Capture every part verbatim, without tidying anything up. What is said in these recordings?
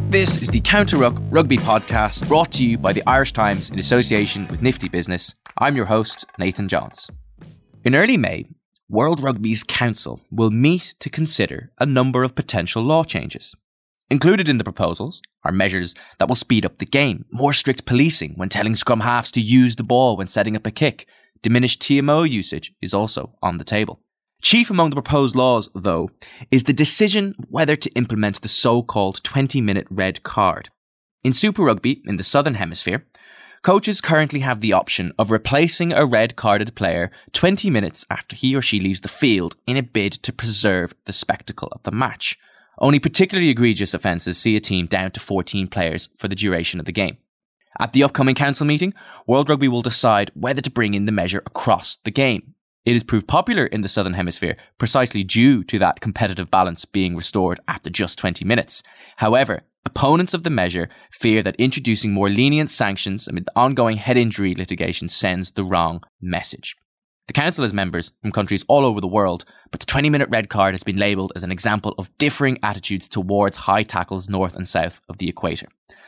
This is the Counter Ruck Rugby Podcast, brought to you by the Irish Times in association with Nifty Business. I'm your host, Nathan Johns. In early May, World Rugby's Council will meet to consider a number of potential law changes. Included in the proposals are measures that will speed up the game, more strict policing when telling scrum halves to use the ball when setting up a kick. Diminished T M O usage is also on the table. Chief among the proposed laws, though, is the decision whether to implement the so-called twenty-minute red card. In Super Rugby, in the Southern Hemisphere, coaches currently have the option of replacing a red-carded player twenty minutes after he or she leaves the field in a bid to preserve the spectacle of the match. Only particularly egregious offences see a team down to fourteen players for the duration of the game. At the upcoming council meeting, World Rugby will decide whether to bring in the measure across the game. It has proved popular in the Southern Hemisphere precisely due to that competitive balance being restored after just twenty minutes. However, opponents of the measure fear that introducing more lenient sanctions amid the ongoing head injury litigation sends the wrong message. The council has members from countries all over the world, but the twenty-minute red card has been labelled as an example of differing attitudes towards high tackles north and south of the equator.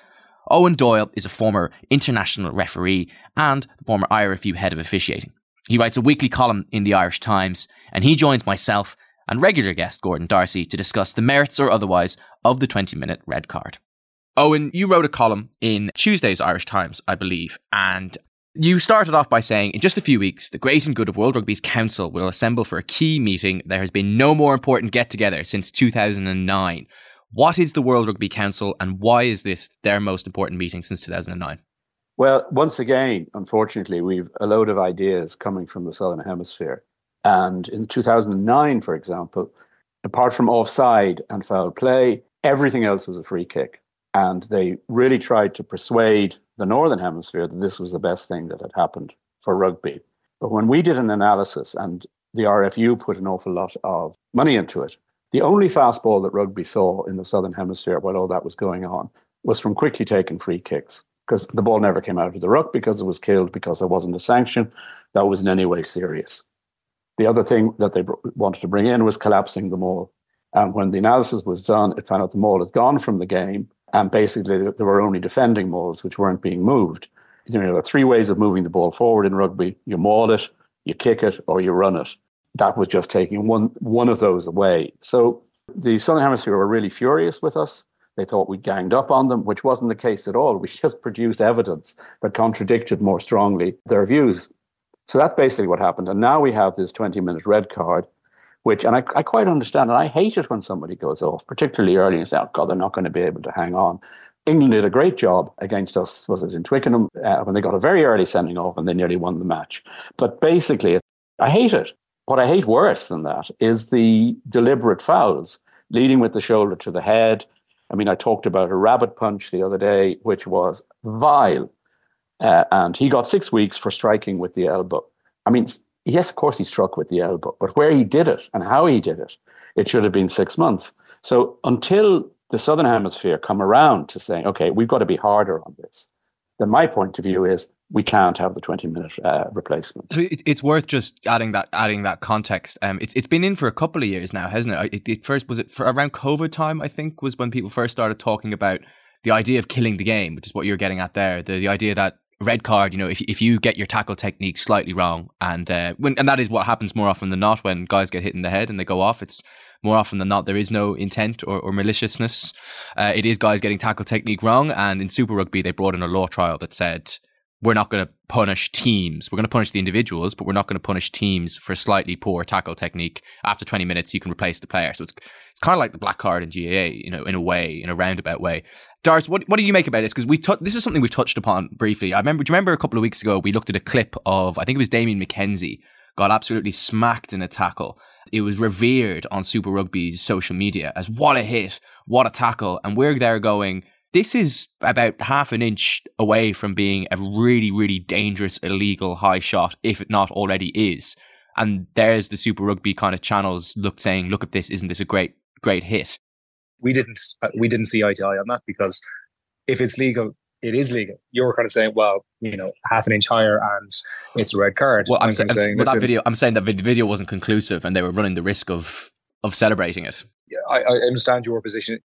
Owen Doyle is a former international referee and the former I R F U head of officiating. He writes a weekly column in the Irish Times, and he joins myself and regular guest Gordon Darcy to discuss the merits or otherwise of the twenty-minute red card. Owen, you wrote a column in Tuesday's Irish Times, I believe, and you started off by saying, in just a few weeks, the great and good of World Rugby's Council will assemble for a key meeting. There has been no more important get-together since two thousand nine. What is the World Rugby Council, and why is this their most important meeting since two thousand nine? Well, once again, unfortunately, we've a load of ideas coming from the Southern Hemisphere. And in two thousand nine, for example, apart from offside and foul play, everything else was a free kick. And they really tried to persuade the Northern Hemisphere that this was the best thing that had happened for rugby. But when we did an analysis, and the R F U put an awful lot of money into it, the only fast ball that rugby saw in the Southern Hemisphere while all that was going on was from quickly taken free kicks, because the ball never came out of the ruck because it was killed because there wasn't a sanction that was in any way serious. The other thing that they wanted to bring in was collapsing the maul. And when the analysis was done, it found out the maul had gone from the game, and basically there were only defending mauls which weren't being moved. You know, there are three ways of moving the ball forward in rugby. You maul it, you kick it, or you run it. That was just taking one, one of those away. So the Southern Hemisphere were really furious with us. They thought we ganged up on them, which wasn't the case at all. We just produced evidence that contradicted more strongly their views. So that's basically what happened. And now we have this twenty-minute red card, which, and I, I quite understand, and I hate it when somebody goes off, particularly early, and say, oh God, they're not going to be able to hang on. England did a great job against us, was it in Twickenham, uh, when they got a very early sending off and they nearly won the match. But basically, I hate it. What I hate worse than that is the deliberate fouls, leading with the shoulder to the head. I mean, I talked about a rabbit punch the other day, which was vile. Uh, and he got six weeks for striking with the elbow. I mean, yes, of course he struck with the elbow, but where he did it and how he did it, it should have been six months. So until the Southern Hemisphere come around to saying, okay, we've got to be harder on this, then my point of view is we can't have the twenty-minute uh, replacement. So it, it's worth just adding that adding that context. Um, it's it's been in for a couple of years now, hasn't it? It, it first was it for around COVID time, I think, was when people first started talking about the idea of killing the game, which is what you're getting at there. The the idea that red card, you know, if if you get your tackle technique slightly wrong, and uh, when and that is what happens more often than not when guys get hit in the head and they go off. It's more often than not there is no intent or, or maliciousness. Uh, it is guys getting tackle technique wrong, and in Super Rugby they brought in a law trial that said, we're not going to punish teams. We're going to punish the individuals, but we're not going to punish teams for slightly poor tackle technique. After twenty minutes, you can replace the player. So it's it's kind of like the black card in G A A, you know, in a way, in a roundabout way. Dars, what what do you make about this? Because we t- this is something we've touched upon briefly. I remember. Do you remember a couple of weeks ago we looked at a clip of, I think it was Damien McKenzie got absolutely smacked in a tackle. It was revered on Super Rugby's social media as what a hit, what a tackle, and we're there going, this is about half an inch away from being a really, really dangerous, illegal high shot, if it not already is. And there's the Super Rugby kind of channels look saying, look at this, isn't this a great, great hit? We didn't, we didn't see eye to eye on that, because if it's legal, it is legal. You're kind of saying, well, you know, half an inch higher and it's a red card. Well, I'm, I'm saying, saying well, that video, I'm saying that the video wasn't conclusive and they were running the risk of of celebrating it. Yeah, I, I understand your position.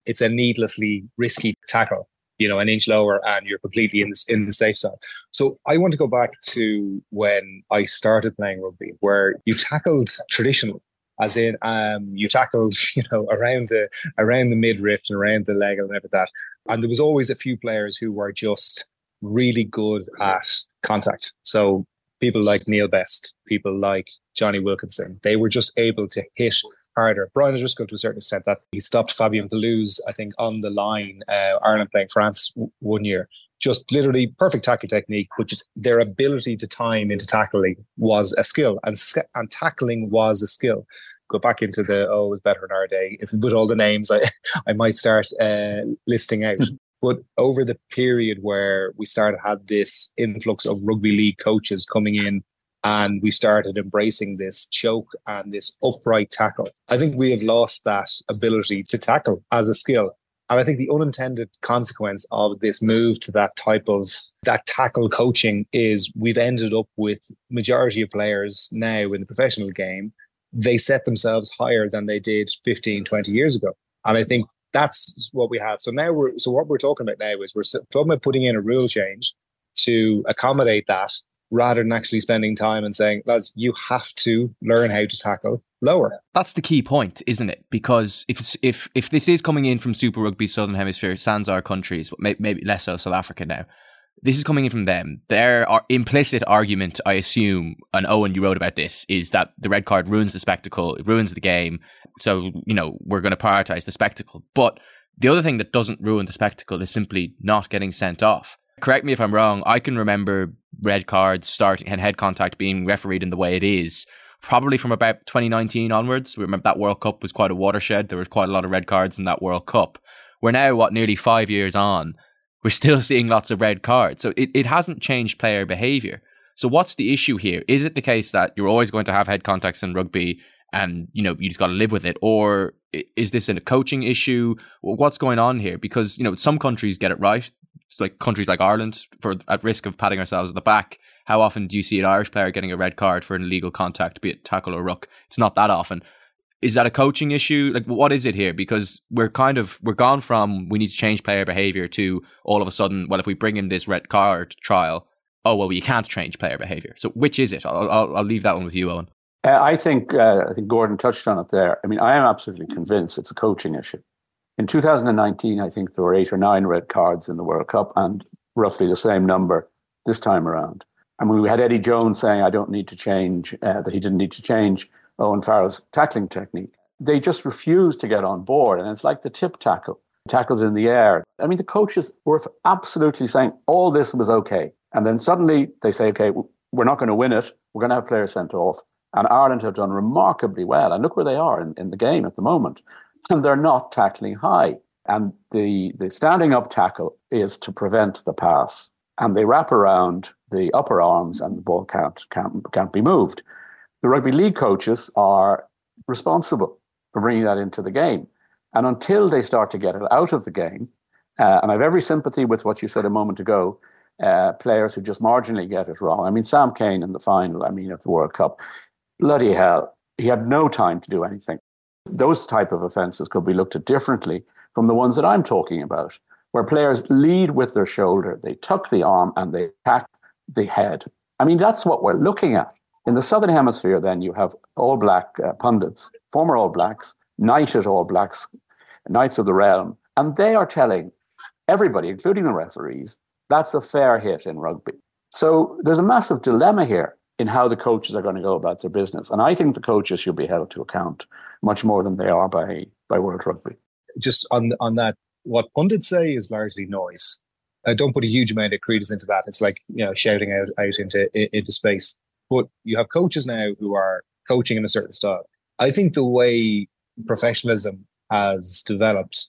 it's a needlessly risky tackle, you know, an inch lower and you're completely in the, in the safe side. So I want to go back to when I started playing rugby, where you tackled traditionally, as in um, you tackled, you know, around the around the midriff and around the leg and everything like that. And there was always a few players who were just really good at contact. So people like Neil Best, people like Johnny Wilkinson, they were just able to hit harder. Brian O'Driscoll, to a certain extent, that he stopped Fabien Pelouse, I think, on the line, uh, Ireland playing France w- one year. Just literally perfect tackle technique, but just their ability to time into tackling was a skill, and and tackling was a skill. Go back into the, oh, it was better in our day. If we put all the names, I, I might start uh, listing out. But over the period where we started to have this influx of rugby league coaches coming in, and we started embracing this choke and this upright tackle, I think we have lost that ability to tackle as a skill. And I think the unintended consequence of this move to that type of that tackle coaching is we've ended up with majority of players now in the professional game, they set themselves higher than they did fifteen, twenty years ago. And I think that's what we have. So now we're, so what we're talking about now is we're talking about putting in a rule change to accommodate that, rather than actually spending time and saying, lads, you have to learn how to tackle lower. That's the key point, isn't it? Because if it's, if if this is coming in from Super Rugby Southern Hemisphere, sans our countries, maybe less so South Africa now, this is coming in from them. Their implicit argument, I assume, and Owen, you wrote about this, is that the red card ruins the spectacle, it ruins the game. So, you know, we're going to prioritise the spectacle. But the other thing that doesn't ruin the spectacle is simply not getting sent off. Correct me if I'm wrong, I can remember red cards starting and head contact being refereed in the way it is, probably from about twenty nineteen onwards. We remember that World Cup was quite a watershed. There was quite a lot of red cards in that World Cup. We're now, what, nearly five years on, we're still seeing lots of red cards. So it, it hasn't changed player behaviour. So what's the issue here? Is it the case that you're always going to have head contacts in rugby and, you know, you just got to live with it? Or is this a coaching issue? What's going on here? Because, you know, some countries get it right. It's like countries like Ireland, for at risk of patting ourselves at the back. How often do you see an Irish player getting a red card for an illegal contact, be it tackle or ruck? It's not that often. Is that a coaching issue? Like, what is it here? Because we're kind of, we're gone from we need to change player behaviour to all of a sudden, well, if we bring in this red card trial, oh, well, you can't change player behaviour. So which is it? I'll, I'll, I'll leave that one with you, Owen. Uh, I think uh, I think Gordon touched on it there. I mean, I am absolutely convinced it's a coaching issue. In two thousand nineteen, I think there were eight or nine red cards in the World Cup and roughly the same number this time around. I mean, we had Eddie Jones saying, I don't need to change, uh, that he didn't need to change Owen Farrell's tackling technique. They just refused to get on board. And it's like the tip tackle, tackles in the air. I mean, the coaches were absolutely saying all this was okay. And then suddenly they say, okay, we're not going to win it. We're going to have players sent off. And Ireland have done remarkably well. And look where they are in, in the game at the moment. And they're not tackling high. And the, the standing up tackle is to prevent the pass. And they wrap around the upper arms and the ball can't, can't, can't be moved. The rugby league coaches are responsible for bringing that into the game. And until they start to get it out of the game, uh, and I have every sympathy with what you said a moment ago, uh, players who just marginally get it wrong. I mean, Sam Cane in the final, I mean, of the World Cup, bloody hell, he had no time to do anything. Those type of offences could be looked at differently from the ones that I'm talking about, where players lead with their shoulder, they tuck the arm and they attack the head. I mean, that's what we're looking at. In the Southern Hemisphere, then, you have All Black uh, pundits, former All Blacks, knighted All Blacks, Knights of the Realm, and they are telling everybody, including the referees, that's a fair hit in rugby. So there's a massive dilemma here in how the coaches are going to go about their business. And I think the coaches should be held to account much more than they are by, by World Rugby. Just on on that, what pundits say is largely noise. I don't put a huge amount of credence into that. It's like, you know, shouting out, out into into space. But you have coaches now who are coaching in a certain style. I think the way professionalism has developed,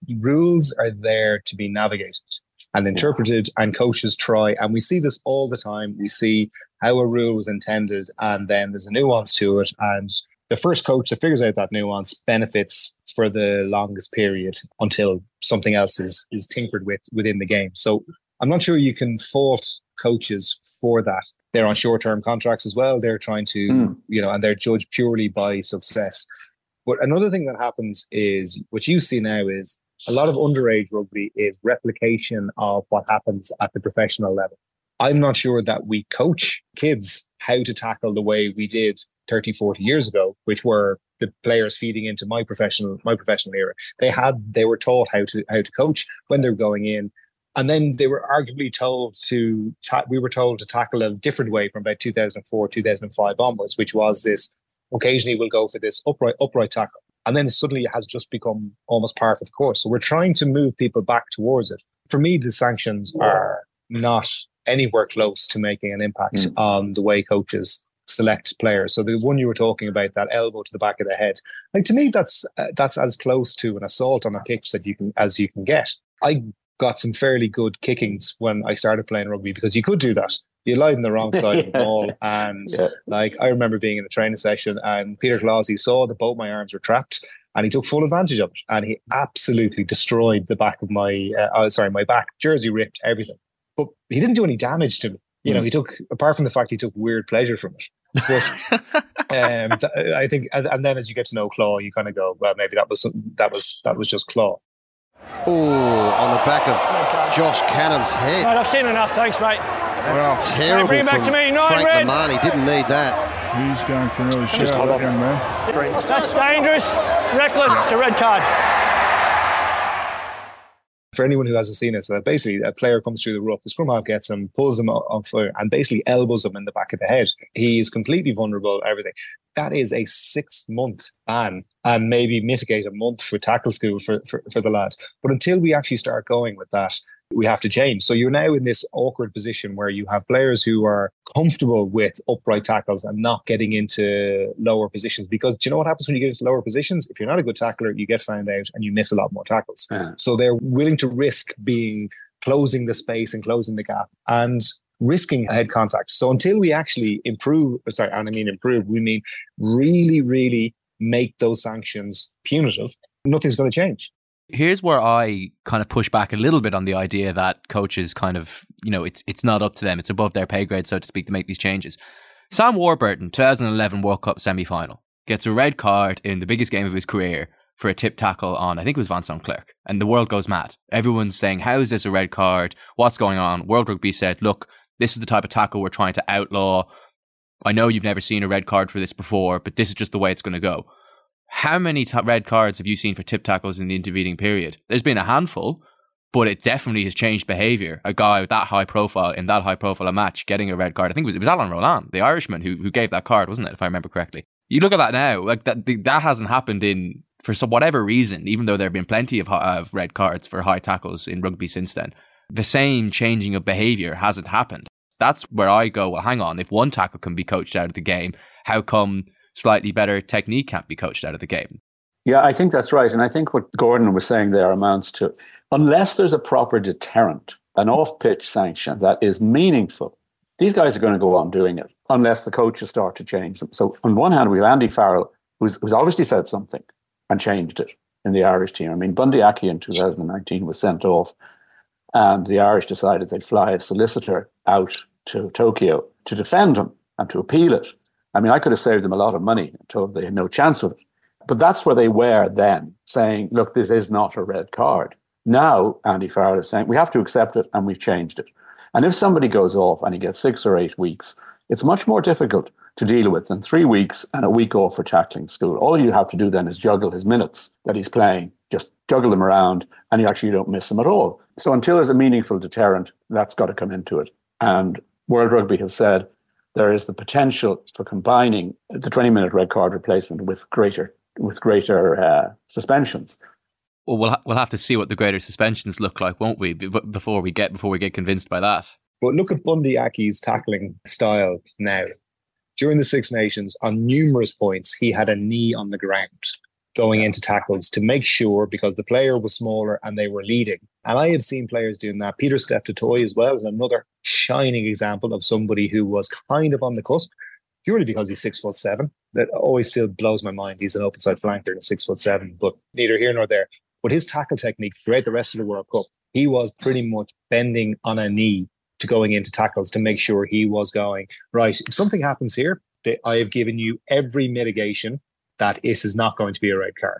rules are there to be navigated and interpreted, and coaches try. And we see this all the time. We see how a rule was intended, and then there's a nuance to it. And the first coach that figures out that nuance benefits for the longest period until something else is is tinkered with within the game. So I'm not sure you can fault coaches for that. They're on short-term contracts as well. They're trying to, mm. you know, and they're judged purely by success. But another thing that happens is what you see now is a lot of underage rugby is replication of what happens at the professional level. I'm not sure that we coach kids how to tackle the way we did thirty, forty years ago, which were the players feeding into my professional my professional era. They had they were taught how to how to coach when they're going in. And then they were arguably told to, ta- we were told to tackle a different way from about two thousand four, two thousand five onwards, which was this, occasionally we'll go for this upright, upright tackle. And then suddenly it has just become almost par for the course. So we're trying to move people back towards it. For me, the sanctions are not anywhere close to making an impact mm. on the way coaches select players. So the one you were talking about, that elbow to the back of the head, like to me, that's uh, that's as close to an assault on a pitch that you can as you can get. I got some fairly good kickings when I started playing rugby because you could do that. You lied on the wrong side of the ball. And yeah. like, I remember being in a training session and Peter Clausey saw that both my arms were trapped and he took full advantage of it. And he absolutely destroyed the back of my, uh, oh, sorry, my back, jersey ripped, everything. But he didn't do any damage to me. You mm. know, he took, apart from the fact he took weird pleasure from it. But um, th- I think, and, and then as you get to know Claw, you kind of go, well, maybe that was that was that was just Claw. Oh, on the back of Josh Canham's head. Right, I've seen enough, thanks, mate. That's well, terrible bring it back from to me. Nine Frank red. Lamani. Didn't need that. He's going for another shot, that young man. That's dangerous, reckless, it's a red card. For anyone who hasn't seen it, so basically a player comes through the ruck, the scrum half gets him, pulls him off fire, and basically elbows him in the back of the head. He is completely vulnerable, everything. That is a six-month ban and maybe mitigate a month for tackle school for, for, for the lad. But until we actually start going with that, we have to change. So you're now in this awkward position where you have players who are comfortable with upright tackles and not getting into lower positions. Because do you know what happens when you get into lower positions? If you're not a good tackler, you get found out and you miss a lot more tackles. Yeah. So they're willing to risk being closing the space and closing the gap and risking head contact. So until we actually improve, sorry, and I mean improve, we mean really, really make those sanctions punitive, nothing's going to change. Here's where I kind of push back a little bit on the idea that coaches kind of, you know, it's it's not up to them. It's above their pay grade, so to speak, to make these changes. Sam Warburton, twenty eleven World Cup semi-final, gets a red card in the biggest game of his career for a tip tackle on, I think it was Vincent Clerc. And the world goes mad. Everyone's saying, how is this a red card? What's going on? World Rugby said, look, this is the type of tackle we're trying to outlaw. I know you've never seen a red card for this before, but this is just the way it's going to go. How many t- red cards have you seen for tip tackles in the intervening period? There's been a handful, but it definitely has changed behaviour. A guy with that high profile, in that high profile a match, getting a red card. I think it was, it was Alan Roland, the Irishman, who who gave that card, wasn't it, if I remember correctly? You look at that now, like that that hasn't happened in, for some whatever reason, even though there have been plenty of, of red cards for high tackles in rugby since then. The same changing of behaviour hasn't happened. That's where I go, well, hang on, if one tackle can be coached out of the game, how come slightly better technique can't be coached out of the game? Yeah, I think that's right. And I think what Gordon was saying there amounts to, unless there's a proper deterrent, an off-pitch sanction that is meaningful, these guys are going to go on doing it unless the coaches start to change them. So on one hand, we have Andy Farrell, who's, who's obviously said something and changed it in the Irish team. I mean, Bundy Aki in two thousand nineteen was sent off and the Irish decided they'd fly a solicitor out to Tokyo to defend him and to appeal it. I mean, I could have saved them a lot of money and told them they had no chance of it. But that's where they were then, saying, look, this is not a red card. Now, Andy Farrell is saying, we have to accept it and we've changed it. And if somebody goes off and he gets six or eight weeks, it's much more difficult to deal with than three weeks and a week off for tackling school. All you have to do then is juggle his minutes that he's playing, just juggle them around, and you actually don't miss them at all. So until there's a meaningful deterrent, that's got to come into it. And World Rugby have said, there is the potential for combining the twenty-minute red card replacement with greater with greater uh, suspensions. Well, we'll ha- we'll have to see what the greater suspensions look like, won't we? B- before we get before we get convinced by that. But look at Bundy Aki's tackling style now. During the Six Nations, on numerous points, he had a knee on the ground going into tackles to make sure, because the player was smaller and they were leading. And I have seen players doing that. Peter Steph Toy as well is another shining example of somebody who was kind of on the cusp, purely because he's six foot seven. That always still blows my mind. He's an open side flanker and six foot seven, but neither here nor there. But his tackle technique throughout the rest of the World Cup, he was pretty much bending on a knee to going into tackles to make sure he was going, right, if something happens here, I have given you every mitigation that this is not going to be a red card.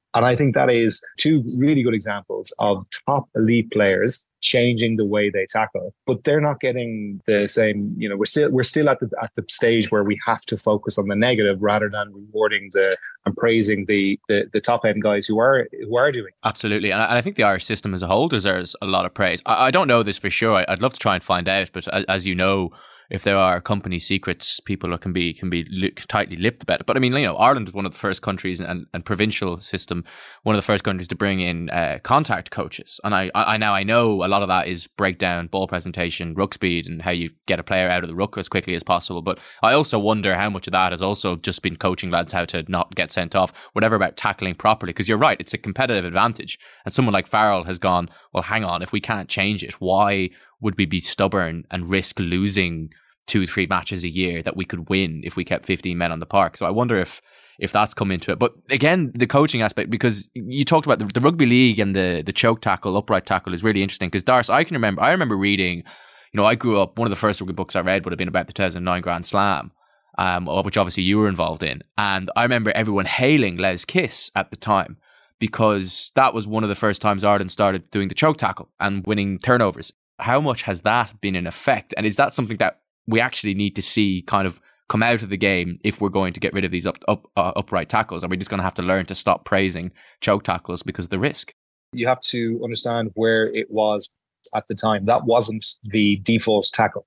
And I think that is two really good examples of top elite players changing the way they tackle, but they're not getting the same, you know, we're still, we're still at the, at the stage where we have to focus on the negative rather than rewarding the and praising the, the, the top end guys who are, who are doing it. Absolutely. And I think the Irish system as a whole deserves a lot of praise. I, I don't know this for sure. I'd love to try and find out, but as, as you know, if there are company secrets, people can be can be li- tightly lipped about it. But I mean, you know, Ireland was one of the first countries, and, and provincial system, one of the first countries to bring in uh, contact coaches. And I, I now I know a lot of that is breakdown, ball presentation, ruck speed, and how you get a player out of the ruck as quickly as possible. But I also wonder how much of that has also just been coaching lads how to not get sent off, whatever about tackling properly. Because you're right, it's a competitive advantage. And someone like Farrell has gone, well, hang on, if we can't change it, why would we be stubborn and risk losing two, three matches a year that we could win if we kept fifteen men on the park? So I wonder if if that's come into it. But again, the coaching aspect, because you talked about the, the rugby league and the the choke tackle, upright tackle is really interesting. Because Darce, I can remember, I remember reading, you know, I grew up, one of the first rugby books I read would have been about the two thousand nine Grand Slam, um, which obviously you were involved in. And I remember everyone hailing Les Kiss at the time, because that was one of the first times Ireland started doing the choke tackle and winning turnovers. How much has that been in effect? And is that something that we actually need to see kind of come out of the game if we're going to get rid of these up, up uh, upright tackles? Are we just going to have to learn to stop praising choke tackles because of the risk? You have to understand where it was at the time. That wasn't the default tackle.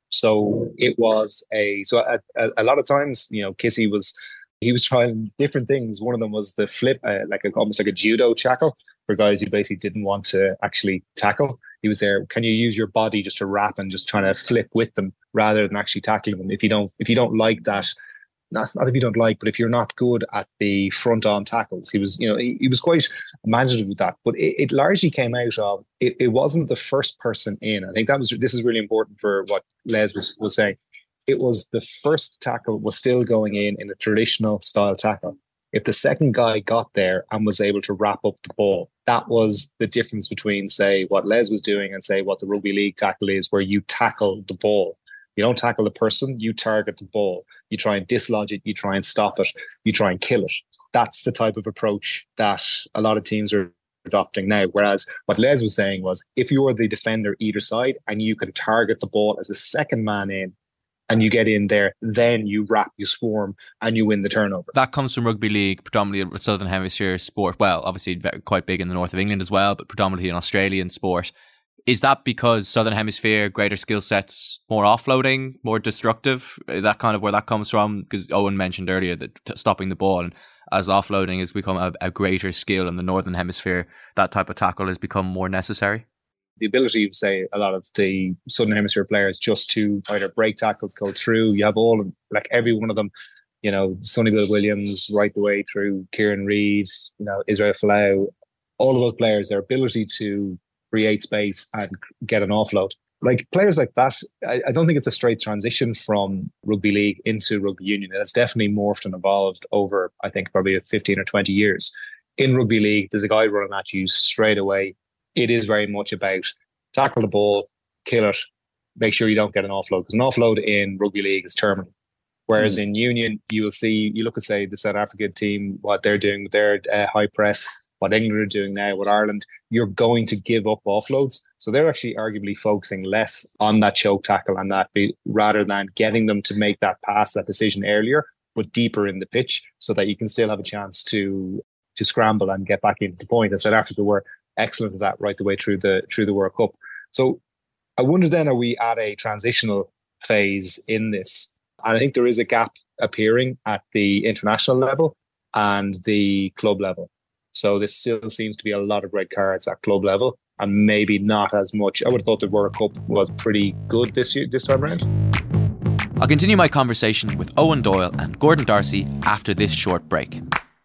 So it was a, so a, a, a lot of times, you know, Kissy was, he was trying different things. One of them was the flip, uh, like a, almost like a judo tackle for guys who basically didn't want to actually tackle. He was there, can you use your body just to wrap and just trying to flip with them rather than actually tackling them? If you don't, if you don't like that, not, not if you don't like, but if you're not good at the front on tackles, he was, you know, he, he was quite imaginative with that. But it, it largely came out of, it, it wasn't the first person in. I think that was, this is really important for what Les was, was saying. It was the first tackle was still going in in a traditional style tackle. If the second guy got there and was able to wrap up the ball, that was the difference between, say, what Les was doing and, say, what the rugby league tackle is, where you tackle the ball. You don't tackle the person, you target the ball. You try and dislodge it, you try and stop it, you try and kill it. That's the type of approach that a lot of teams are adopting now. Whereas what Les was saying was, if you're the defender either side and you can target the ball as the second man in, and you get in there, then you wrap, you swarm, and you win the turnover. That comes from rugby league, predominantly a Southern Hemisphere sport. Well, obviously quite big in the north of England as well, but predominantly an Australian sport. Is that because Southern Hemisphere, greater skill sets, more offloading, more destructive? Is that kind of where that comes from? Because Owen mentioned earlier that t- stopping the ball, and as offloading has become a, a greater skill in the Northern Hemisphere, that type of tackle has become more necessary. The ability of, say, a lot of the Southern Hemisphere players just to either break tackles, go through. You have all of, like every one of them, you know, Sonny Bill Williams, right the way through, Kieran Reid, you know, Israel Folau, all of those players, their ability to create space and get an offload. Like players like that, I, I don't think it's a straight transition from rugby league into rugby union. It's definitely morphed and evolved over, I think, probably fifteen or twenty years. In rugby league, there's a guy running at you straight away. It is very much about tackle the ball, kill it, make sure you don't get an offload. Because an offload in rugby league is terminal. Whereas mm. in union, you will see, you look at, say, the South African team, what they're doing with their uh, high press, what England are doing now with Ireland, you're going to give up offloads. So they're actually arguably focusing less on that choke tackle and that be, rather than getting them to make that pass, that decision earlier, but deeper in the pitch so that you can still have a chance to to scramble and get back into the point. And South Africa were excellent at that right the way through the through the World Cup. So I wonder then, are we at a transitional phase in this? And I think there is a gap appearing at the international level and the club level. So this still seems to be a lot of red cards at club level and maybe not as much. I would have thought the World Cup was pretty good this year, this time around. I'll continue my conversation with Owen Doyle and Gordon Darcy after this short break.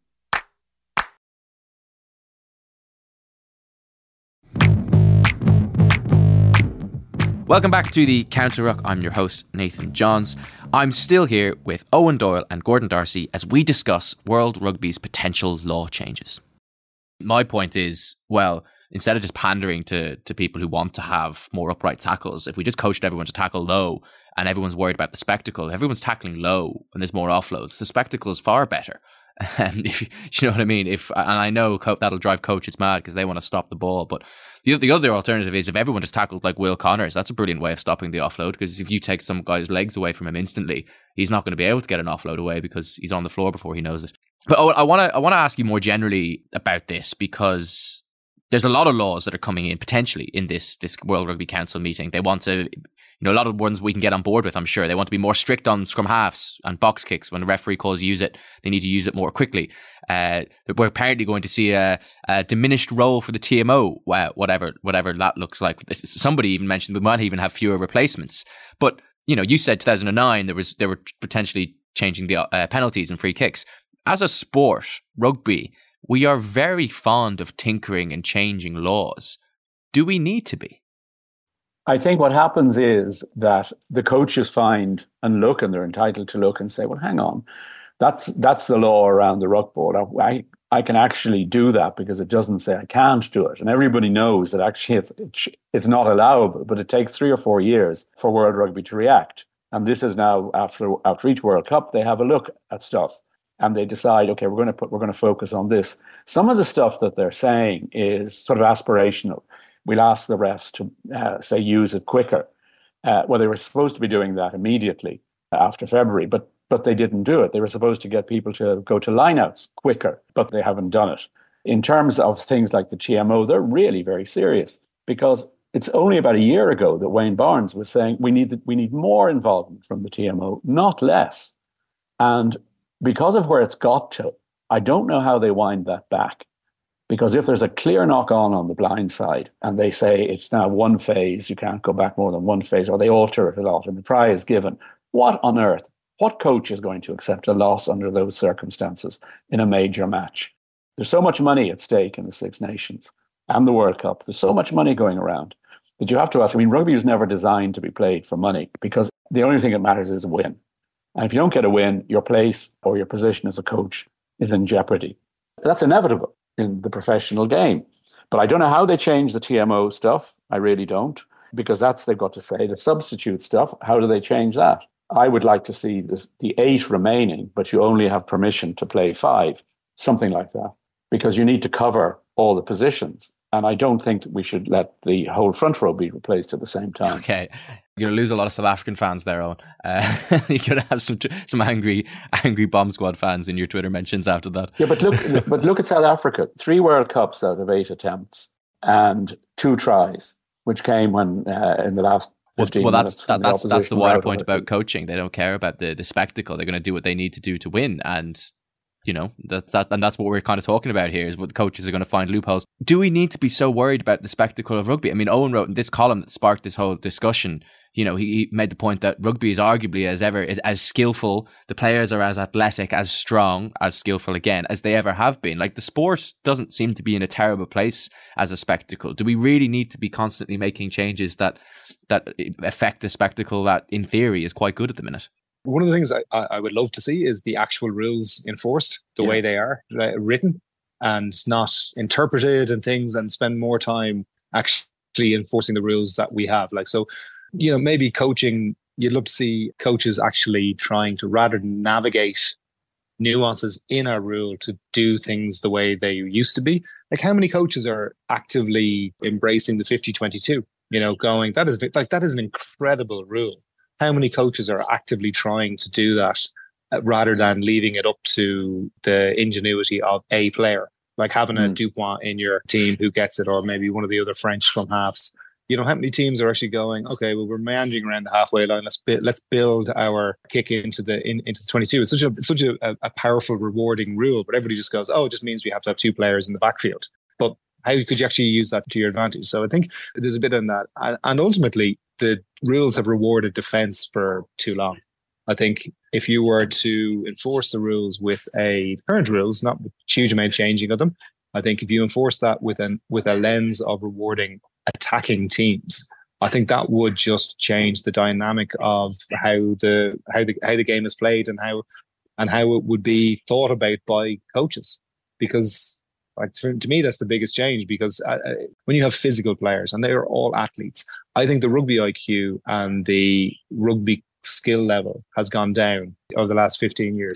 Welcome back to the Counter Ruck. I'm your host, Nathan Johns. I'm still here with Owen Doyle and Gordon Darcy as we discuss World Rugby's potential law changes. My point is, well, instead of just pandering to, to people who want to have more upright tackles, if we just coached everyone to tackle low and everyone's worried about the spectacle, everyone's tackling low and there's more offloads, the spectacle is far better. Um, if you know what I mean. If and I know co- that'll drive coaches mad because they want to stop the ball. But the the other alternative is if everyone is tackled like Will Connors, that's a brilliant way of stopping the offload. Because if you take some guy's legs away from him instantly, he's not going to be able to get an offload away because he's on the floor before he knows it. But I want to I want to ask you more generally about this, because there's a lot of laws that are coming in potentially in this this World Rugby Council meeting. They want to, you know, a lot of ones we can get on board with, I'm sure. They want to be more strict on scrum halves and box kicks. When the referee calls use it, they need to use it more quickly. Uh, we're apparently going to see a, a diminished role for the T M O, whatever whatever that looks like. Somebody even mentioned we might even have fewer replacements. But, you know, you said two thousand nine, there was they were potentially changing the uh, penalties and free kicks. As a sport, rugby, we are very fond of tinkering and changing laws. Do we need to be? I think what happens is that the coaches find and look, and they're entitled to look and say, well, hang on, that's that's the law around the ruck board. I, I can actually do that because it doesn't say I can't do it. And everybody knows that actually it's, it's not allowable, but it takes three or four years for World Rugby to react. And this is now, after, after each World Cup, they have a look at stuff. And they decide, okay, we're going to put, we're going to focus on this. Some of the stuff that they're saying is sort of aspirational. We'll ask the refs to uh, say use it quicker. Uh, well, they were supposed to be doing that immediately after February, but but they didn't do it. They were supposed to get people to go to lineouts quicker, but they haven't done it. In terms of things like the T M O, they're really very serious, because it's only about a year ago that Wayne Barnes was saying we need we need more involvement from the T M O, not less. And because of where it's got to, I don't know how they wind that back. Because if there's a clear knock-on on the blind side and they say it's now one phase, you can't go back more than one phase, or they alter it a lot and the try is given, what on earth? What coach is going to accept a loss under those circumstances in a major match? There's so much money at stake in the Six Nations and the World Cup. There's so much money going around that you have to ask. I mean, rugby was never designed to be played for money, because the only thing that matters is a win. And if you don't get a win, your place or your position as a coach is in jeopardy. That's inevitable in the professional game. But I don't know how they change the T M O stuff. I really don't, because that's, they've got to say, the substitute stuff, how do they change that? I would like to see this, the eight remaining, but you only have permission to play five, something like that, because you need to cover all the positions. And I don't think that we should let the whole front row be replaced at the same time. Okay. You're going to lose a lot of South African fans there, Owen. Uh, you're going to have some some angry angry Bomb Squad fans in your Twitter mentions after that. Yeah, but look, but look at South Africa. Three World Cups out of eight attempts and two tries, which came when uh, in the last fifteen well, minutes. Well, that's, that, that's, that's the wider point about feet. coaching. They don't care about the, the spectacle. They're going to do what they need to do to win. And you know, that's that, and that's what we're kind of talking about here, is what the coaches are going to find loopholes. Do we need to be so worried about the spectacle of rugby? I mean, Owen wrote in this column that sparked this whole discussion. You know, he, he made the point that rugby is arguably as ever is as skillful. The players are as athletic, as strong, as skillful again as they ever have been. Like, the sport doesn't seem to be in a terrible place as a spectacle. Do we really need to be constantly making changes that that affect the spectacle that, in theory, is quite good at the minute? One of the things I, I would love to see is the actual rules enforced the yeah. way they are uh, written, and not interpreted and things, and spend more time actually enforcing the rules that we have. Like, so, you know, maybe coaching, you'd love to see coaches actually trying to, rather than navigate nuances in our rule, to do things the way they used to be. Like, how many coaches are actively embracing the fifty twenty-two, you know, going, that is like, that is an incredible rule. How many coaches are actively trying to do that, uh, rather than leaving it up to the ingenuity of a player, like having mm. a Dupont in your team who gets it, or maybe one of the other French scrum halves. You know, how many teams are actually going, okay, well, we're meandering around the halfway line. Let's bi- let's build our kick into the in, into the twenty-two. It's such a it's such a, a powerful, rewarding rule, but everybody just goes, oh, it just means we have to have two players in the backfield. But how could you actually use that to your advantage? So I think there's a bit in that, and, and ultimately, the rules have rewarded defense for too long. I think if you were to enforce the rules with a the current rules, not with a huge amount changing of them, I think if you enforce that with an with a lens of rewarding attacking teams, I think that would just change the dynamic of how the how the how the game is played, and how and how it would be thought about by coaches. Because, like, to me, that's the biggest change, because uh, when you have physical players and they are all athletes, I think the rugby I Q and the rugby skill level has gone down over the last fifteen years.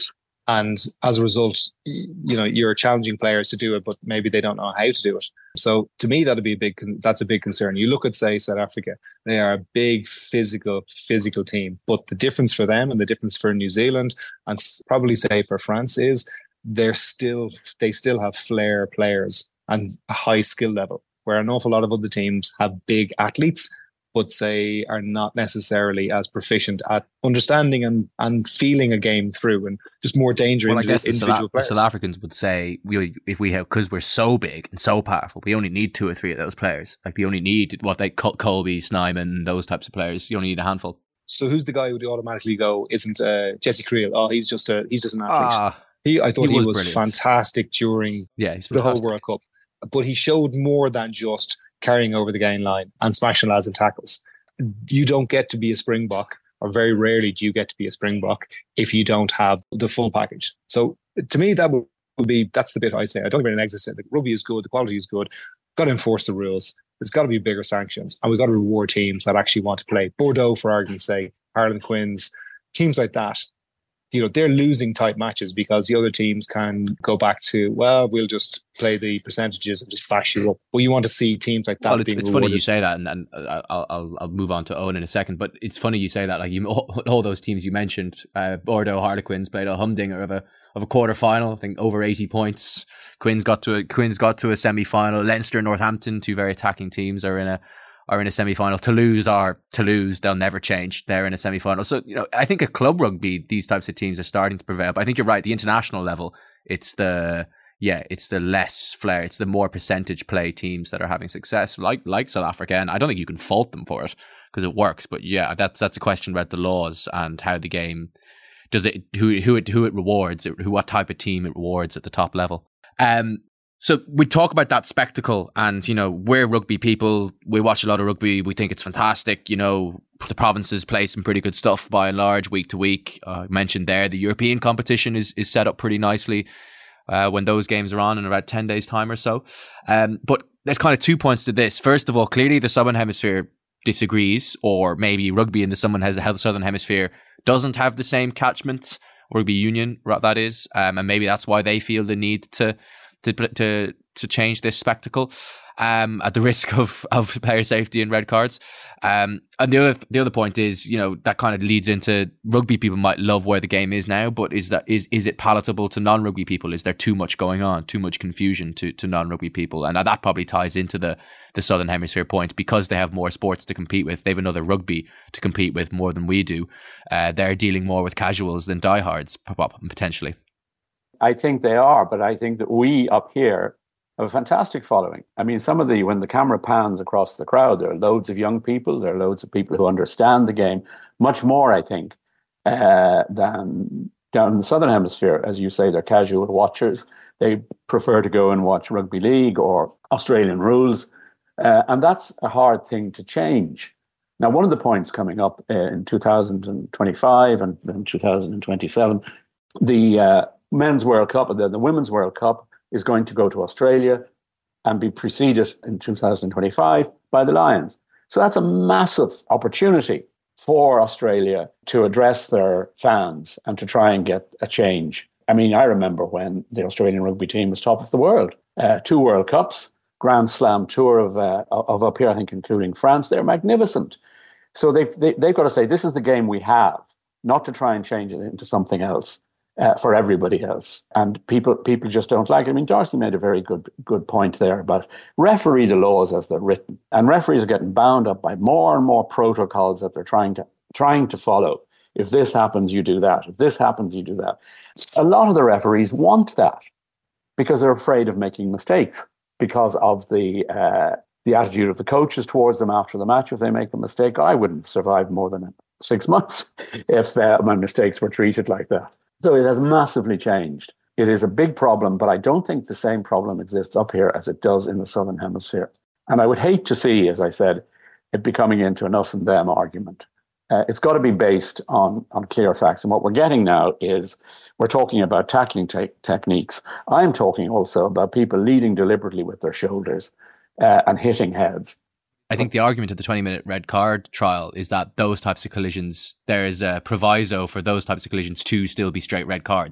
And as a result, you know, you're challenging players to do it, but maybe they don't know how to do it. So to me, that'd be a big, that's a big concern. You look at, say, South Africa, they are a big physical, physical team. But the difference for them and the difference for New Zealand and probably say for France is they're still, they still have flair players and a high skill level, where an awful lot of other teams have big athletes, but say are not necessarily as proficient at understanding and, and feeling a game through, and just more danger well, in I guess individual the South, players. The South Africans would say, we if we have, because we're so big and so powerful, we only need two or three of those players. Like they only need what they call Colby, Snyman, those types of players. You only need a handful. So who's the guy who would automatically go? Isn't uh, Jesse Creel? Oh, he's just a he's just an athlete. Ah, he, I thought he he was was, brilliant. fantastic during yeah, he's the whole fantastic. World Cup, but he showed more than just carrying over the gain line and smashing lads in tackles. You don't get to be a Springbok, or very rarely do you get to be a Springbok if you don't have the full package. So to me, that would be, that's the bit I say. I don't think we're in an exit. The rugby is good. The quality is good. Got to enforce the rules. There's got to be bigger sanctions, and we've got to reward teams that actually want to play. Bordeaux, for argument's sake, Harlequins, teams like that. You know, they're losing tight matches because the other teams can go back to, well, we'll just play the percentages and just bash you up. Well, you want to see teams like that well, it's, being it's rewarded. funny you say that, and, and I'll, I'll I'll move on to Owen in a second. But it's funny you say that. Like you, all, all those teams you mentioned, uh, Bordeaux, Harlequins played a humdinger of a of a quarter final. I think over eighty points. Quins got to a Quins got to a semi final. Leinster, Northampton, two very attacking teams, are in a. are in a semi-final. Toulouse are Toulouse. They'll never change. They're in a semi-final. So, you know, I think at club rugby, these types of teams are starting to prevail. But I think you're right. The international level, it's the, yeah, it's the less flair. It's the more percentage play teams that are having success, like like South Africa. And I don't think you can fault them for it because it works. But yeah, that's that's a question about the laws and how the game, does it, who who it, who it rewards, who what type of team it rewards at the top level. Um, So we talk about that spectacle, and, you know, we're rugby people. We watch a lot of rugby. We think it's fantastic. You know, the provinces play some pretty good stuff by and large, week to week. Uh, I mentioned there, the European competition is, is set up pretty nicely uh, when those games are on in about ten days time or so. Um, but there's kind of two points to this. First of all, clearly the Southern Hemisphere disagrees, or maybe rugby in the Southern Hemisphere doesn't have the same catchment, rugby union, that is. Um, and maybe that's why they feel the need to to to to change this spectacle um, at the risk of, of player safety and red cards. Um, and the other the other point is, you know, that kind of leads into rugby people might love where the game is now, but is that is is it palatable to non-rugby people? Is there too much going on, too much confusion to, to non-rugby people? And that probably ties into the, the Southern Hemisphere point, because they have more sports to compete with. They have another rugby to compete with more than we do. Uh, they're dealing more with casuals than diehards, potentially. I think they are, but I think that we up here have a fantastic following. I mean, some of the, when the camera pans across the crowd, there are loads of young people, there are loads of people who understand the game much more, I think, uh, than down in the Southern Hemisphere. As you say, they're casual watchers. They prefer to go and watch rugby league or Australian rules. Uh, and that's a hard thing to change. Now, one of the points coming up uh, in two thousand twenty-five and then two thousand twenty-seven, the uh, Men's World Cup and then the Women's World Cup is going to go to Australia and be preceded in two thousand twenty-five by the Lions. So that's a massive opportunity for Australia to address their fans and to try and get a change. I mean, I remember when the Australian rugby team was top of the world. Uh, two World Cups, Grand Slam tour of uh, of up here, I think, including France. They're magnificent. So they've, they, they've got to say, this is the game we have, not to try and change it into something else. Uh, for everybody else, and people people just don't like it. I mean, Darcy made a very good good point there about referee the laws as they're written, and referees are getting bound up by more and more protocols that they're trying to trying to follow. If this happens, you do that. If this happens, you do that. A lot of the referees want that because they're afraid of making mistakes because of the uh, the attitude of the coaches towards them after the match. If they make a mistake, I wouldn't survive more than six months if uh, my mistakes were treated like that. So it has massively changed. It is a big problem, but I don't think the same problem exists up here as it does in the Southern Hemisphere. And I would hate to see, as I said, it becoming into an us and them argument. Uh, it's got to be based on, on clear facts. And what we're getting now is we're talking about tackling te- techniques. I'm talking also about people leading deliberately with their shoulders uh, and hitting heads. I think the argument of the twenty-minute red card trial is that those types of collisions, there is a proviso for those types of collisions to still be straight red cards.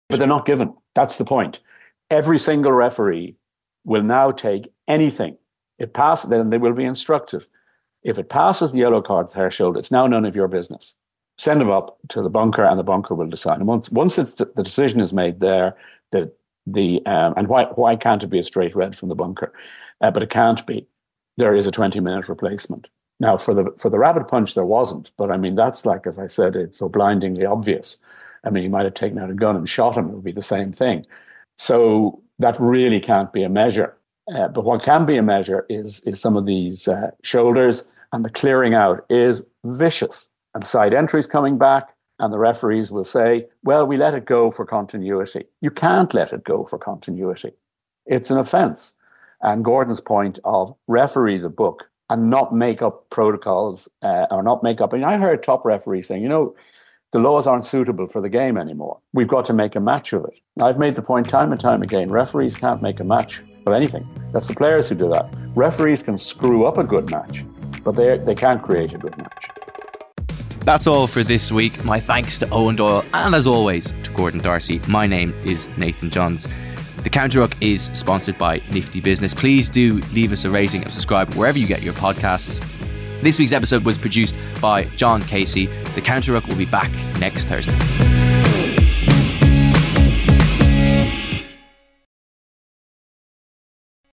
But they're not given. That's the point. Every single referee will now take anything. It passes, then they will be instructed. If it passes the yellow card threshold, it's now none of your business. Send them up to the bunker, and the bunker will decide. And once once it's the decision is made there, that the um, and why why can't it be a straight red from the bunker? Uh, but it can't be. There is a twenty minute replacement. Now for the for the rabbit punch there wasn't, but I mean that's like, as I said, it's so blindingly obvious. I mean, you might have taken out a gun and shot him; it would be the same thing. So that really can't be a measure. Uh, but what can be a measure is is some of these uh, shoulders, and the clearing out is vicious. And side entries coming back, and the referees will say, well, we let it go for continuity. You can't let it go for continuity. It's an offence. And Gordon's point of referee the book and not make up protocols uh, or not make up. I mean, I heard top referees saying, you know, the laws aren't suitable for the game anymore. We've got to make a match of it. I've made the point time and time again, referees can't make a match of anything. That's the players who do that. Referees can screw up a good match, but they they can't create a good match. That's all for this week. My thanks to Eoin Doyle and, as always, to Gordon Darcy. My name is Nathan Johns. The Counter Ruck is sponsored by Nifty Business. Please do leave us a rating and subscribe wherever you get your podcasts. This week's episode was produced by John Casey. The Counter Ruck will be back next Thursday.